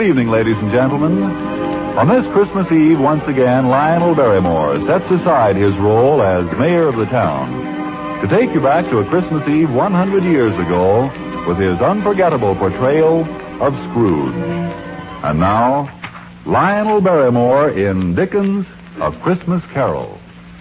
evening, ladies and gentlemen. On this Christmas Eve, once again, Lionel Barrymore sets aside his role as mayor of the town to take you back to a Christmas Eve 100 years ago with his unforgettable portrayal of Scrooge. And now, Lionel Barrymore in Dickens' A Christmas Carol.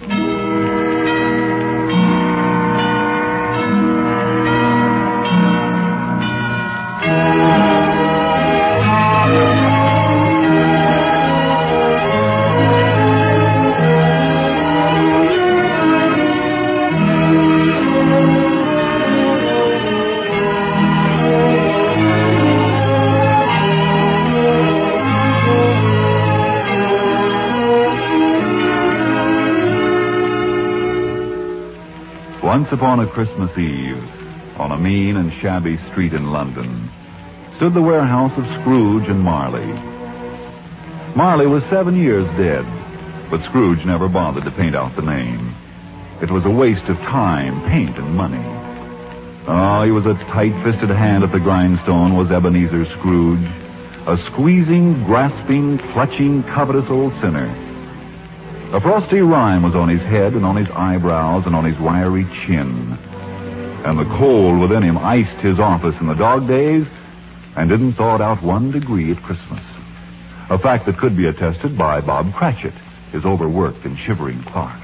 Once upon a Christmas Eve, on a mean and shabby street in London, stood the warehouse of Scrooge and Marley. Marley was 7 years dead, but Scrooge never bothered to paint out the name. It was a waste of time, paint, and money. Oh, he was a tight-fisted hand at the grindstone, was Ebenezer Scrooge, a squeezing, grasping, clutching, covetous old sinner. A frosty rime was on his head and on his eyebrows and on his wiry chin. And the cold within him iced his office in the dog days and didn't thaw it out 1 degree at Christmas. A fact that could be attested by Bob Cratchit, his overworked and shivering clerk.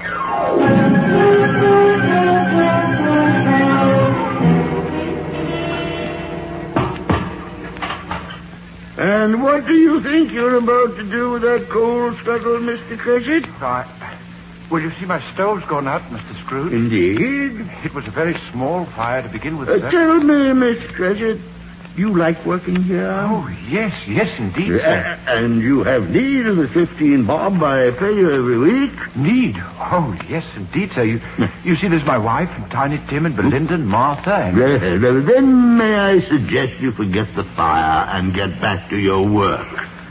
And what do you think you're about to do with that coal scuttle, Mr. Cratchit? Well, you see, my stove's gone out, Mr. Scrooge. Indeed. It was a very small fire to begin with, sir. Tell me, Mr. Cratchit, you like working here? Oh, yes, indeed, sir. And you have need of the 15 bob I pay you every week? Need? Oh, yes, indeed, sir. You see, there's my wife and Tiny Tim and Belinda and Martha and... Well, then may I suggest you forget the fire and get back to your work?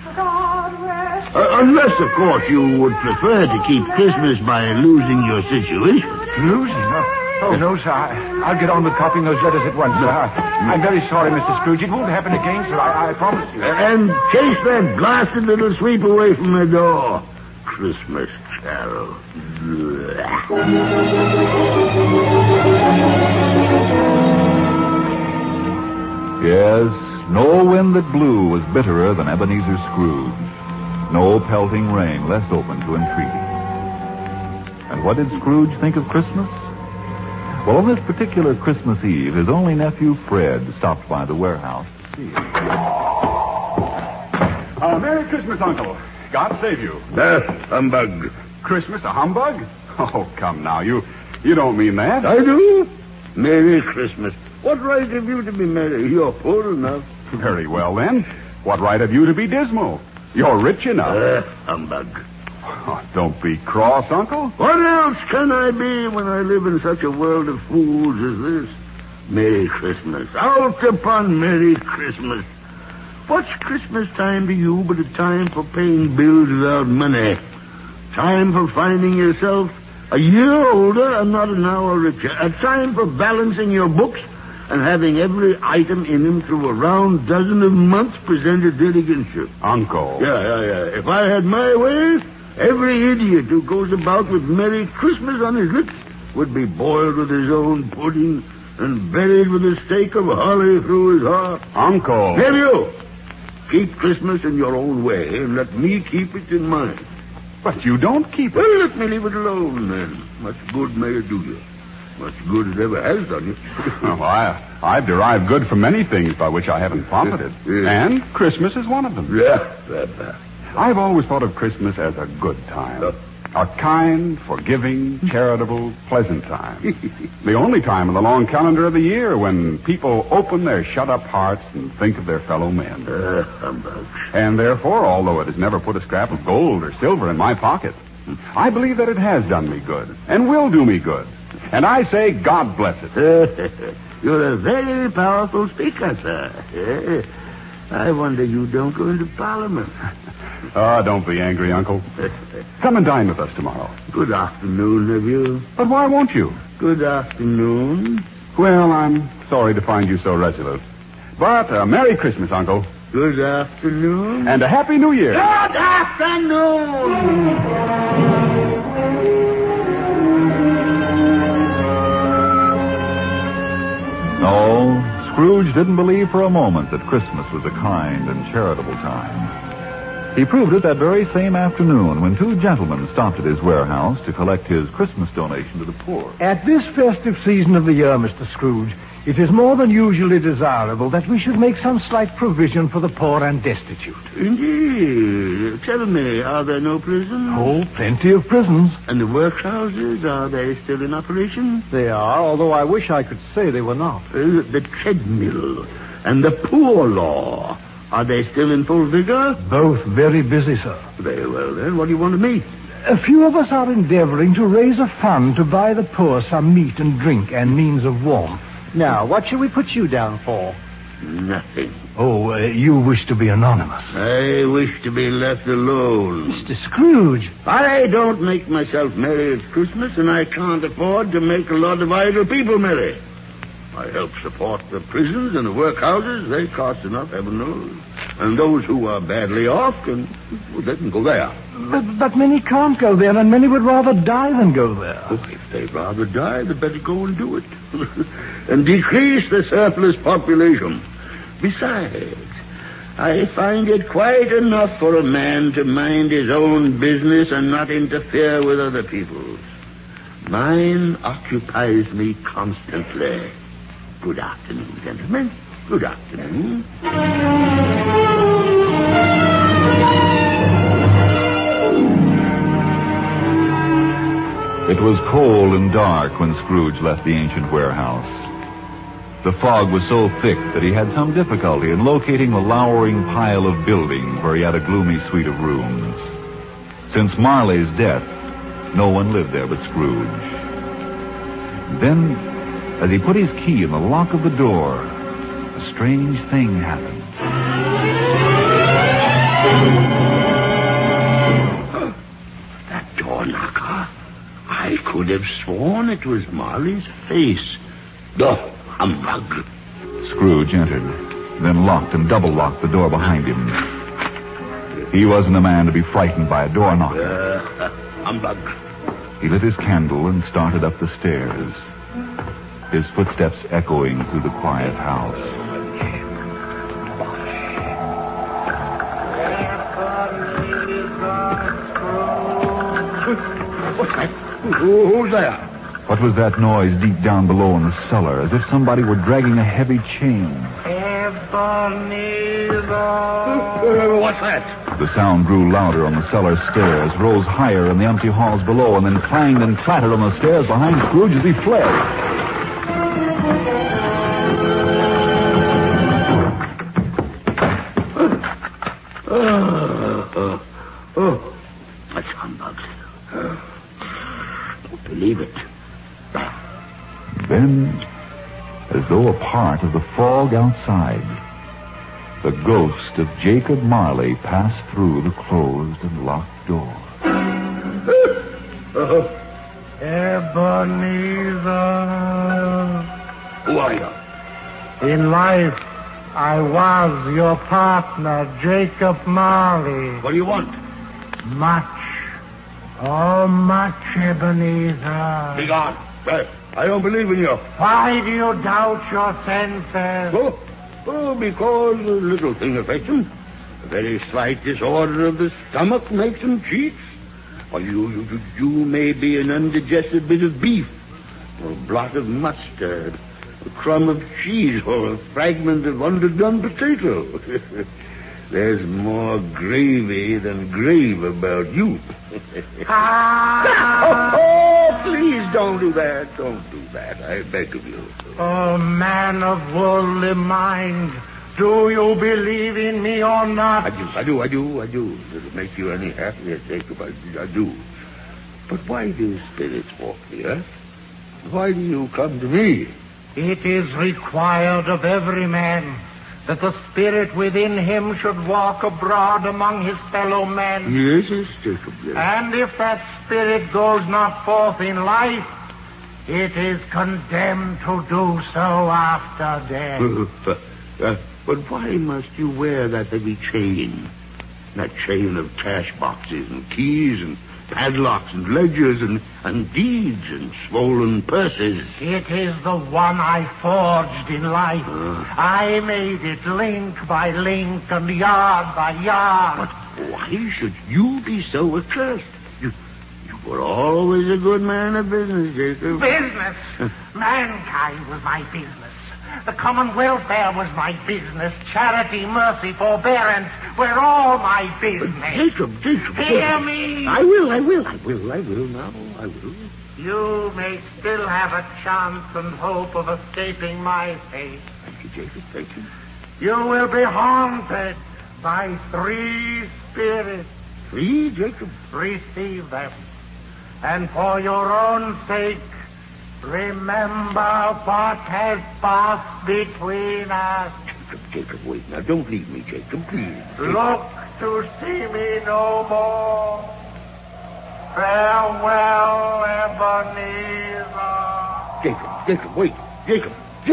Unless, of course, you would prefer to keep Christmas by losing your situation. Losing? Oh, no, sir. I'll get on with copying those letters at once, sir. I'm very sorry, Mr. Scrooge. It won't happen again, sir. I promise you. And chase that blasted little sweep away from the door. Christmas Carol. Yes, no wind that blew was bitterer than Ebenezer Scrooge. No pelting rain less open to entreaty. And what did Scrooge think of Christmas? Well, on this particular Christmas Eve, his only nephew, Fred, stopped by the warehouse to see him. Merry Christmas, Uncle. God save you. Humbug. Christmas a humbug? Oh, come now. You don't mean that. I do. Merry Christmas. What right have you to be merry? You're poor enough. Very well, then. What right have you to be dismal? You're rich enough. Humbug. Oh, don't be cross, Uncle. What else can I be when I live in such a world of fools as this? Merry Christmas. Out upon Merry Christmas. What's Christmas time to you but a time for paying bills without money? Time for finding yourself a year older and not an hour richer. A time for balancing your books and having every item in them through a round dozen of months presented dead against you. Uncle. Yeah. If I had my way, every idiot who goes about with Merry Christmas on his lips would be boiled with his own pudding and buried with a stake of holly through his heart. Uncle. Nephew, keep Christmas in your own way and let me keep it in mine. But you don't keep it. Well, let me leave it alone, then. Much good may it do you. Much good it ever has done you. Oh, I've derived good from many things by which I haven't profited. And Christmas is one of them. Yeah. I've always thought of Christmas as a good time. A kind, forgiving, charitable, pleasant time. The only time in the long calendar of the year when people open their shut-up hearts and think of their fellow men. Humbug. And therefore, although it has never put a scrap of gold or silver in my pocket, I believe that it has done me good and will do me good. And I say, God bless it. You're a very powerful speaker, sir. I wonder you don't go into Parliament. Oh, don't be angry, Uncle. Come and dine with us tomorrow. Good afternoon, nephew. But why won't you? Good afternoon. Well, I'm sorry to find you so resolute. But Merry Christmas, Uncle. Good afternoon. And a Happy New Year. Good afternoon. No, Scrooge didn't believe for a moment that Christmas was a kind and charitable time. He proved it that very same afternoon when two gentlemen stopped at his warehouse to collect his Christmas donation to the poor. At this festive season of the year, Mr. Scrooge, it is more than usually desirable that we should make some slight provision for the poor and destitute. Indeed. Tell me, are there no prisons? Oh, plenty of prisons. And the workhouses, are they still in operation? They are, although I wish I could say they were not. The treadmill and the poor law, are they still in full vigor? Both very busy, sir. Very well, then. What do you want of me? A few of us are endeavoring to raise a fund to buy the poor some meat and drink and means of warmth. Now, what shall we put you down for? Nothing. Oh, you wish to be anonymous. I wish to be left alone. Mr. Scrooge. I don't make myself merry at Christmas, and I can't afford to make a lot of idle people merry. I help support the prisons and the workhouses. They cost enough, heaven knows. And those who are badly off they can go there. But many can't go there, and many would rather die than go there. Oh, if they'd rather die, they'd better go and do it. And decrease the surplus population. Besides, I find it quite enough for a man to mind his own business and not interfere with other people's. Mine occupies me constantly. Good afternoon, gentlemen. Good afternoon. It was cold and dark when Scrooge left the ancient warehouse. The fog was so thick that he had some difficulty in locating the lowering pile of buildings where he had a gloomy suite of rooms. Since Marley's death, no one lived there but Scrooge. Then, as he put his key in the lock of the door, a strange thing happened. That door knocker. I could have sworn it was Marley's face. The humbug. Scrooge entered, then locked and double-locked the door behind him. He wasn't a man to be frightened by a door knocker. Humbug. He lit his candle and started up the stairs, his footsteps echoing through the quiet house. What's that? Who's there? What was that noise deep down below in the cellar, as if somebody were dragging a heavy chain? What's that? The sound grew louder on the cellar stairs, rose higher in the empty halls below, and then clanged and clattered on the stairs behind Scrooge as he fled. That's humbug. Don't believe it. Then, as though a part of the fog outside, the ghost of Jacob Marley passed through the closed and locked door. Ebenezer. Who are you? In life, I was your partner, Jacob Marley. What do you want? Much. Oh, much, Ebenezer. Be gone. I don't believe in you. Why do you doubt your senses? Oh, because a little thing affects him. A very slight disorder of the stomach makes him cheat. Or you may be an undigested bit of beef, or a blot of mustard, a crumb of cheese, or a fragment of underdone potato. There's more gravy than grave about you. Oh, please don't do that. Don't do that. I beg of you. Oh, man of worldly mind, do you believe in me or not? I do. Does it make you any happier, Jacob? I do. But why do spirits walk the earth? Why do you come to me? It is required of every man that the spirit within him should walk abroad among his fellow men. Yes, Jacob. Yes. And if that spirit goes not forth in life, it is condemned to do so after death. But why must you wear that heavy chain? That chain of cash boxes and keys and padlocks and ledgers and deeds and swollen purses. It is the one I forged in life. I made it link by link and yard by yard. But why should you be so accursed? You were always a good man of business, Jacob. Business? Mankind was my business. The common welfare was my business. Charity, mercy, forbearance were all my business. Jacob. Hear me. I will now. I will. You may still have a chance and hope of escaping my fate. Thank you, Jacob. Thank you. You will be haunted by 3 spirits. 3, Jacob? Receive them. And for your own sake, remember what has passed between us. Jacob, wait now. Don't leave me, Jacob, please. Look to see me no more. Farewell, Ebenezer. Jacob, wait. Jacob!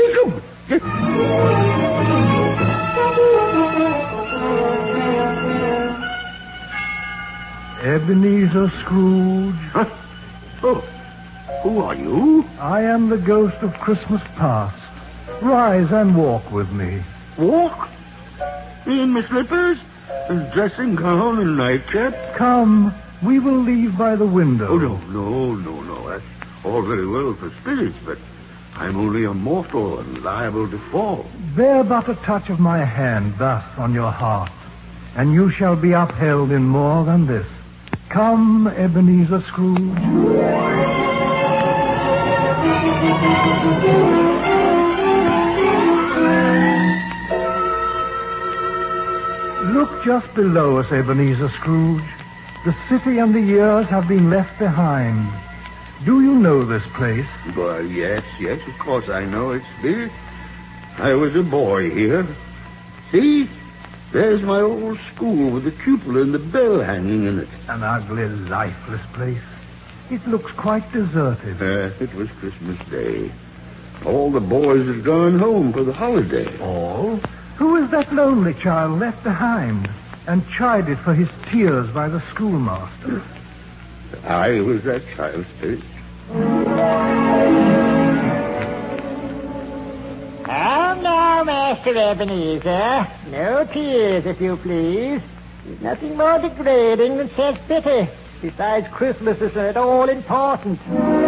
Ebenezer Scrooge. Huh? Oh, who are you? I am the ghost of Christmas past. Rise and walk with me. Walk? Me in my slippers? And dressing gown and nightcap? Come, we will leave by the window. Oh, no. That's all very well for spirits, but I'm only a mortal and liable to fall. Bear but a touch of my hand thus on your heart, and you shall be upheld in more than this. Come, Ebenezer Scrooge. Look just below us, Ebenezer Scrooge. The city and the years have been left behind. Do you know this place? Well, yes, of course I know it, Spirit. I was a boy here. See? There's my old school with the cupola and the bell hanging in it. An ugly, lifeless place. It looks quite deserted. It was Christmas Day. All the boys had gone home for the holiday. All? Who is that lonely child left behind and chided for his tears by the schoolmaster? I was that child, Spirit. Come now, Master Ebenezer. No tears, if you please. There's nothing more degrading than self-pity. Besides, Christmas isn't at all important.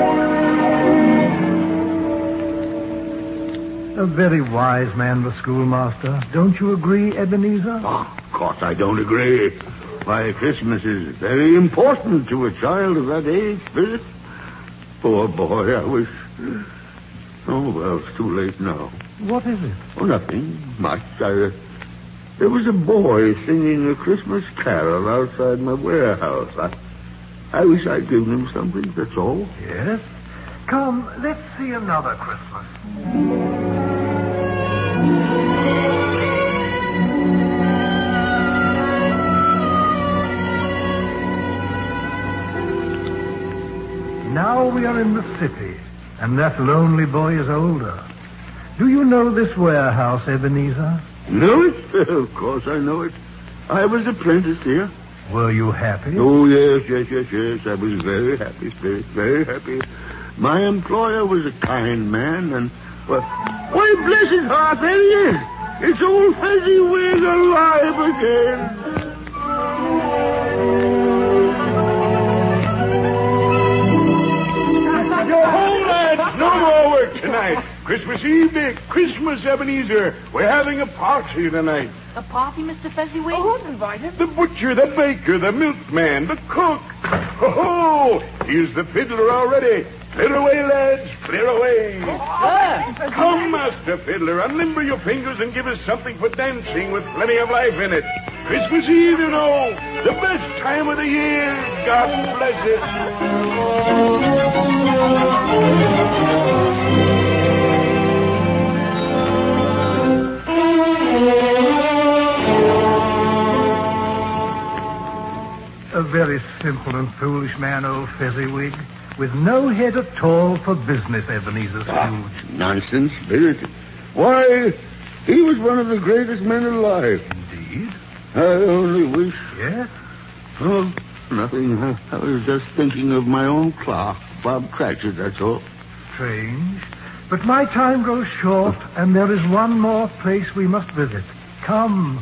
A very wise man, the schoolmaster. Don't you agree, Ebenezer? Oh, of course I don't agree. Why, Christmas is very important to a child of that age, Spirit. Poor boy, I wish... Oh, well, it's too late now. What is it? Oh, nothing much. There was a boy singing a Christmas carol outside my warehouse. I wish I'd given him something, that's all. Yes? Come, let's see another Christmas. Now we are in the city, and that lonely boy is older. Do you know this warehouse, Ebenezer? Know it? Of course I know it. I was apprenticed here. Were you happy? Oh, yes. I was very happy, Spirit, very happy. My employer was a kind man, and... Well, why, bless his heart, there he is. It's old Fezziwig alive again. Yo ho, lads! No more work tonight. Christmas Eve, Dick. Christmas, Ebenezer. We're having a party tonight. A party, Mr. Fezziwig? Oh, who's invited? The butcher, the baker, the milkman, the cook. Ho! Here's the fiddler already. Clear away, lads. Clear away. Come, Master Fiddler, unlimber your fingers and give us something for dancing with plenty of life in it. Christmas Eve, you know. The best time of the year. God bless it. A very simple and foolish man, old Fezziwig, with no head at all for business, Ebenezer Scrooge. Nonsense, Spirit. Why, He was one of the greatest men alive. Indeed. I only wish... Yes? Oh, nothing. I was just thinking of my own clerk, Bob Cratchit, that's all. Strange. But my time grows short, and there is one more place we must visit. Come.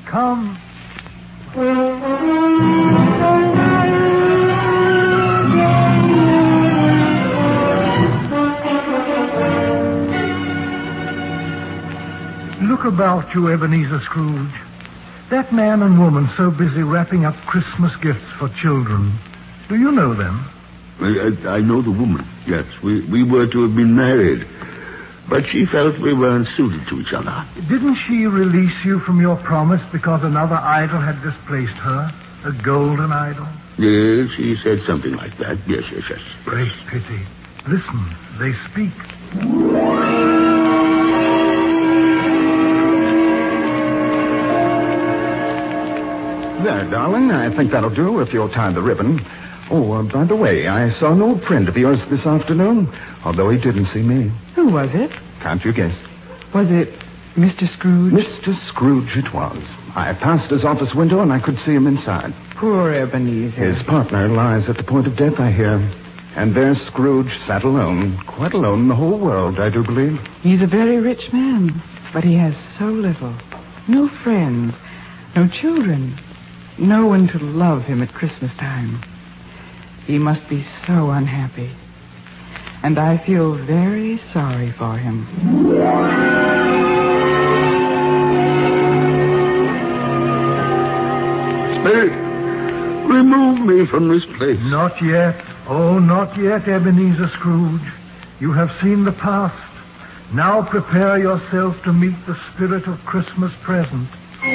Look about you, Ebenezer Scrooge. That man and woman so busy wrapping up Christmas gifts for children. Do you know them? I know the woman, yes. We were to have been married. But she felt we weren't suited to each other. Didn't she release you from your promise because another idol had displaced her? A golden idol? Yes, she said something like that. Yes. Great pity. Listen, they speak. There, darling. I think that'll do if you'll tie the ribbon. Oh, by the way, I saw an old friend of yours this afternoon, although he didn't see me. Who was it? Can't you guess? Was it Mr. Scrooge? Mr. Scrooge it was. I passed his office window and I could see him inside. Poor Ebenezer. His partner lies at the point of death, I hear. And there Scrooge sat alone, quite alone in the whole world, I do believe. He's a very rich man, but he has so little. No friends, no children, no one to love him at Christmas time. He must be so unhappy. And I feel very sorry for him. Spirit, remove me from this place. Not yet. Oh, not yet, Ebenezer Scrooge. You have seen the past. Now prepare yourself to meet the spirit of Christmas present.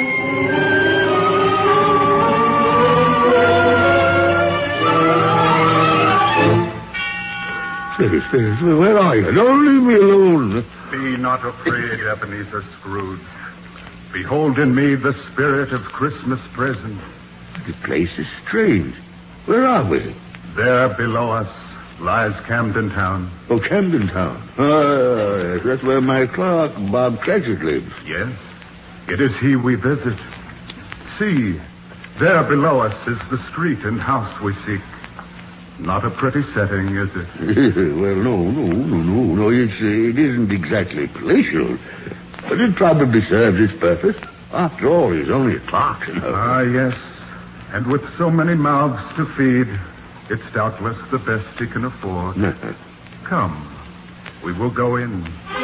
Spirit, where are you? Don't leave me alone. Be not afraid, Ebenezer Scrooge. Behold in me the spirit of Christmas present. The place is strange. Where are we? There below us lies Camden Town. Oh, Camden Town. Ah, that's where my clerk, Bob Cratchit, lives. Yes, it is he we visit. See, there below us is the street and house we seek. Not a pretty setting, is it? Well, no. It isn't exactly palatial, but it probably serves its purpose. After all, he's only a clerk, you know. Ah, yes. And with so many mouths to feed, it's doubtless the best he can afford. Come, we will go in.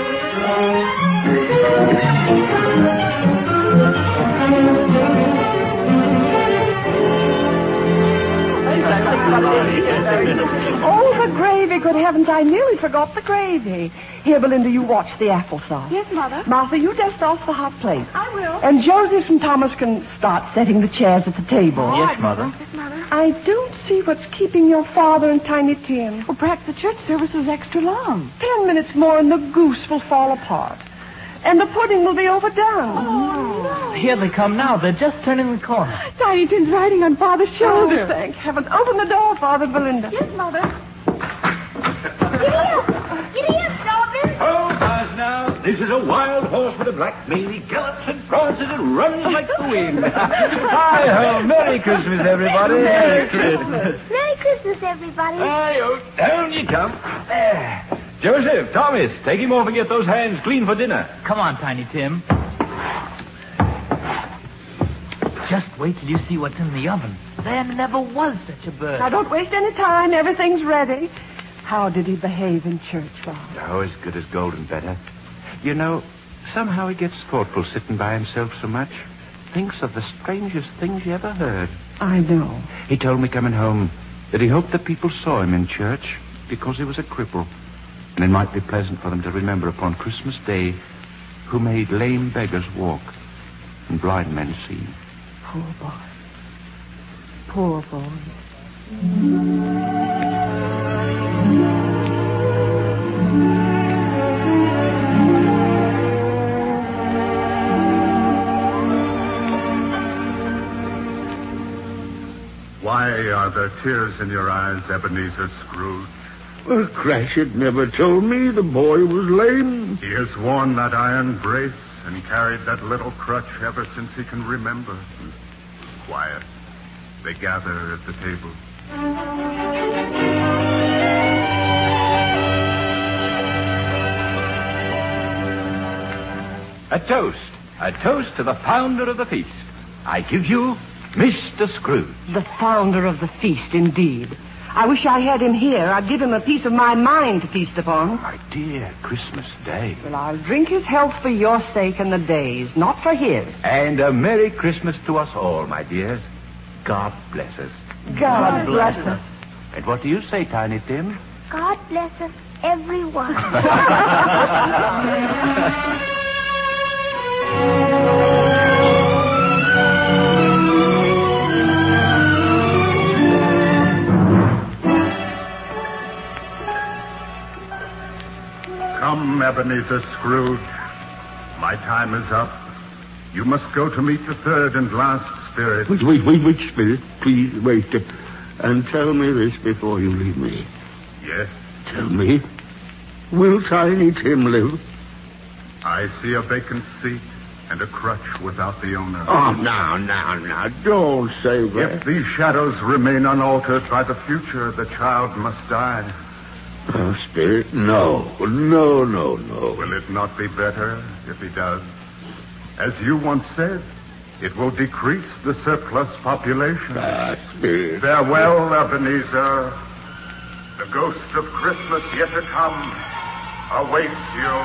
Oh, the gravy, good heavens, I nearly forgot the gravy. Here, Belinda, you watch the applesauce. Yes, Mother. Martha, you dust off the hot plate. I will. And Joseph and Thomas can start setting the chairs at the table. Yes, Mother. Yes, Mother. I don't see what's keeping your father and Tiny Tim. Well, perhaps the church service was extra long. 10 minutes more and the goose will fall apart. And the pudding will be overdone. Oh, no. Here they come now. They're just turning the corner. Tiny Tim's riding on Father's shoulder. Oh, thank heaven. Open the door, Father, Belinda. Yes, Mother. Giddy up, Strawberry. Oh, Mars, now. This is a wild horse with a black mane. He gallops and prances and runs like the wind. Hi-ho. Merry Christmas, everybody. Merry Christmas. Merry Christmas, everybody. Hi-ho. Down you come. There. Joseph, Thomas, take him off and get those hands clean for dinner. Come on, Tiny Tim. Just wait till you see what's in the oven. There never was such a bird. Now, don't waste any time. Everything's ready. How did he behave in church, Bob? Oh, as good as gold and better. You know, somehow he gets thoughtful sitting by himself so much. Thinks of the strangest things you ever heard. I know. He told me coming home that he hoped that people saw him in church because he was a cripple. And it might be pleasant for them to remember upon Christmas Day who made lame beggars walk and blind men see. Poor boy. Poor boy. Why are there tears in your eyes, Ebenezer Scrooge? Well, Cratchit never told me the boy was lame. He has worn that iron brace and carried that little crutch ever since he can remember. Quiet. They gather at the table. A toast. A toast to the founder of the feast. I give you Mr. Scrooge. The founder of the feast, indeed. I wish I had him here. I'd give him a piece of my mind to feast upon. My dear, Christmas Day. Well, I'll drink his health for your sake and the day's, not for his. And a Merry Christmas to us all, my dears. God bless us. God bless us. And what do you say, Tiny Tim? God bless us, everyone. Come, Ebenezer Scrooge. My time is up. You must go to meet the third and last spirit. Wait, Spirit. Please, wait. And tell me this before you leave me. Yes? Tell me, will Tiny Tim live? I see a vacant seat and a crutch without the owner. Oh, now, don't say that. If these shadows remain unaltered by the future, the child must die. Oh, Spirit, no. Will it not be better if he does? As you once said, it will decrease the surplus population. Spirit. Farewell, Ebenezer. The ghost of Christmas yet to come awaits you.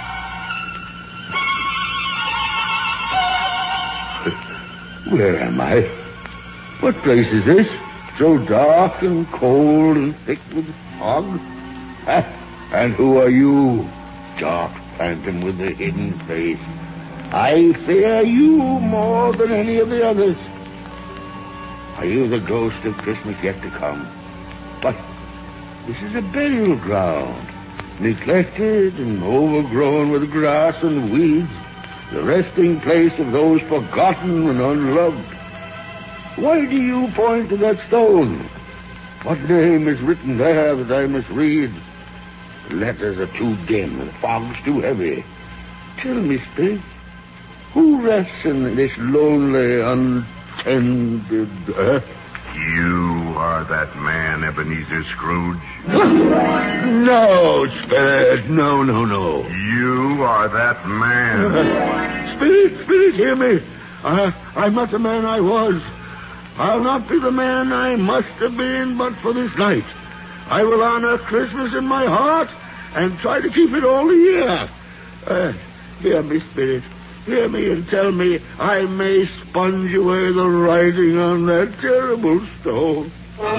Where am I? What place is this? So dark and cold and thick with fog? And who are you, dark phantom with the hidden face? I fear you more than any of the others. Are you the ghost of Christmas yet to come? But this is a burial ground, neglected and overgrown with grass and weeds, the resting place of those forgotten and unloved. Why do you point to that stone? What name is written there that I must read? The letters are too dim and the fog's too heavy. Tell me, Spirit, who rests in this lonely, untended earth? You are that man, Ebenezer Scrooge. No, Spirit, no. You are that man. Spirit, hear me. I'm not the man I was. I'll not be the man I must have been but for this night. I will honor Christmas in my heart and try to keep it all the year. Hear me, Spirit. Hear me and tell me I may sponge away the writing on that terrible stone.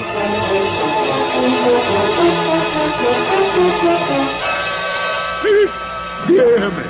Spirit, hear me.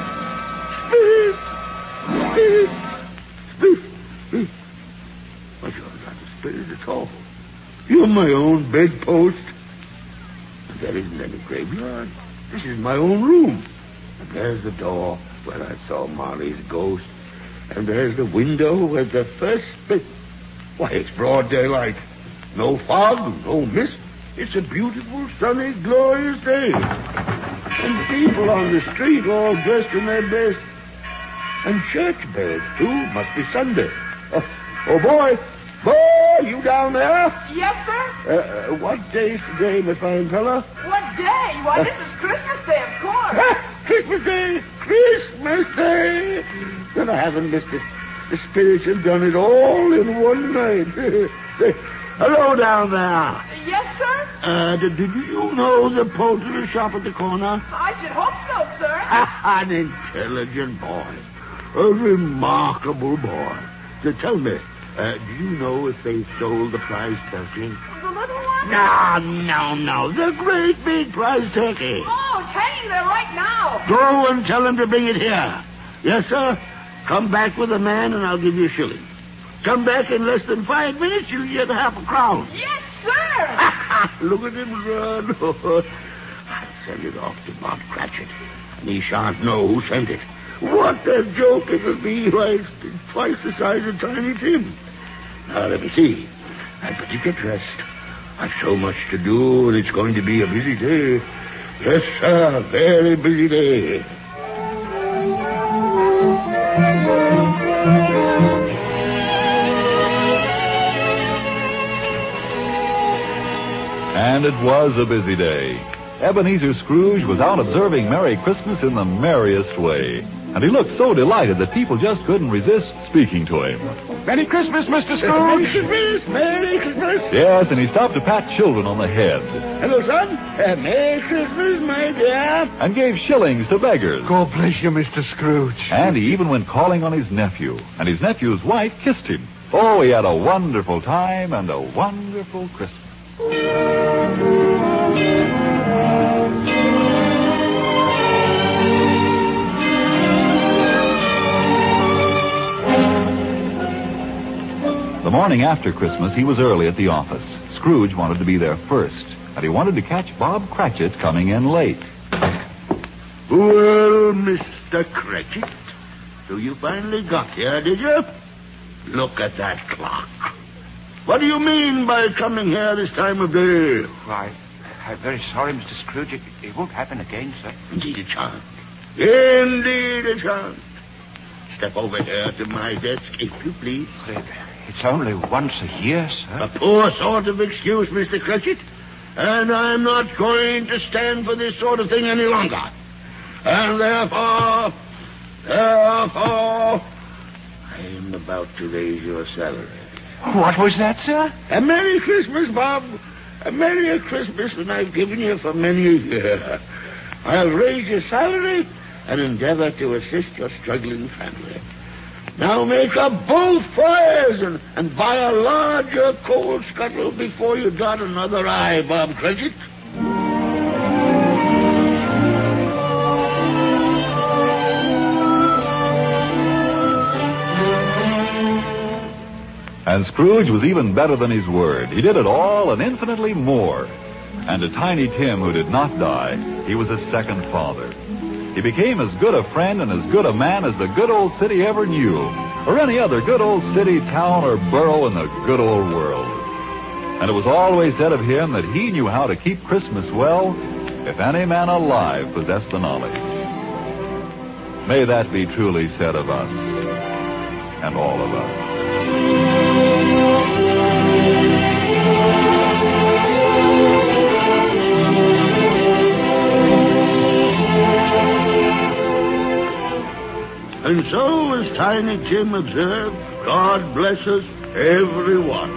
Spirit. But you're not a spirit at all. You're my own bedpost. There isn't any graveyard. This is my own room. And there's the door where I saw Marley's ghost. And there's the window where the first bit... Why, it's broad daylight. No fog, no mist. It's a beautiful, sunny, glorious day. And people on the street all dressed in their best. And church bells, too. Must be Sunday. Oh, boy! Boy, you down there? Yes, sir? What day's today, my fine fella? What day? Why, this is Christmas Day, of course. Christmas Day! Christmas Day! Then I haven't missed it. The spirits have done it all in one night. Say, hello down there. Yes, sir? Did you know the poultry shop at the corner? I should hope so, sir. An intelligent boy. A remarkable boy. So tell me, do you know if they sold the prize turkey? The little one? No. The great big prize turkey. Oh, it's hanging there right now. Go and tell them to bring it here. Yes, sir. Come back with a man and I'll give you a shilling. Come back in less than 5 minutes, you'll get half a crown. Yes, sir. Look at him run. I'll send it off to Bob Cratchit, and he shan't know who sent it. What a joke it'll be. Why, it's twice the size of Tiny Tim. Now, let me see. I'd better get dressed. I've so much to do, and it's going to be a busy day. Yes, sir, very busy day. And it was a busy day. Ebenezer Scrooge was out observing Merry Christmas in the merriest way. And he looked so delighted that people just couldn't resist speaking to him. Merry Christmas, Mr. Scrooge. Merry Christmas. Merry Christmas. Yes, and he stopped to pat children on the head. Hello, son. Merry Christmas, my dear. And gave shillings to beggars. God bless you, Mr. Scrooge. And he even went calling on his nephew. And his nephew's wife kissed him. Oh, he had a wonderful time and a wonderful Christmas. The morning after Christmas, he was early at the office. Scrooge wanted to be there first, and he wanted to catch Bob Cratchit coming in late. Well, Mr. Cratchit, so you finally got here, did you? Look at that clock. What do you mean by coming here this time of day? Why, I'm very sorry, Mr. Scrooge. It won't happen again, sir. Indeed it shan't. Indeed it shan't. Step over here to my desk, if you please. It's only once a year, sir. A poor sort of excuse, Mr. Cratchit. And I'm not going to stand for this sort of thing any longer. And therefore, I am about to raise your salary. What was that, sir? A Merry Christmas, Bob. A Merry Christmas that I've given you for many a year. I'll raise your salary and endeavor to assist your struggling family. Now make up both fires and buy a larger coal scuttle before you dot another I, Bob Cratchit. And Scrooge was even better than his word. He did it all and infinitely more. And to Tiny Tim, who did not die, he was a second father. He became as good a friend and as good a man as the good old city ever knew, or any other good old city, town, or borough in the good old world. And it was always said of him that he knew how to keep Christmas well, if any man alive possessed the knowledge. May that be truly said of us, and all of us. And so, as Tiny Tim observed, God bless us, everyone.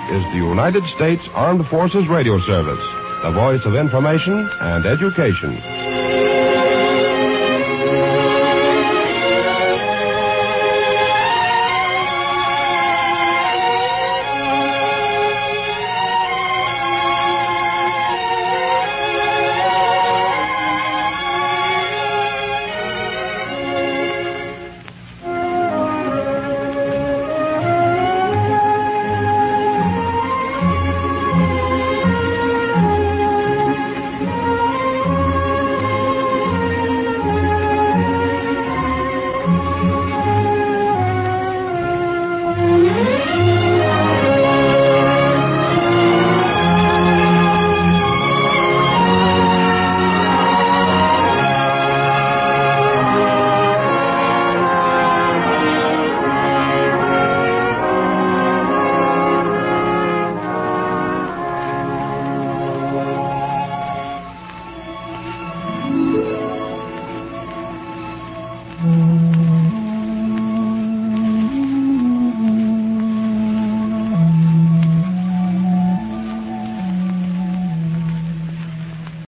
United States Armed Forces Radio Service, the voice of information and education.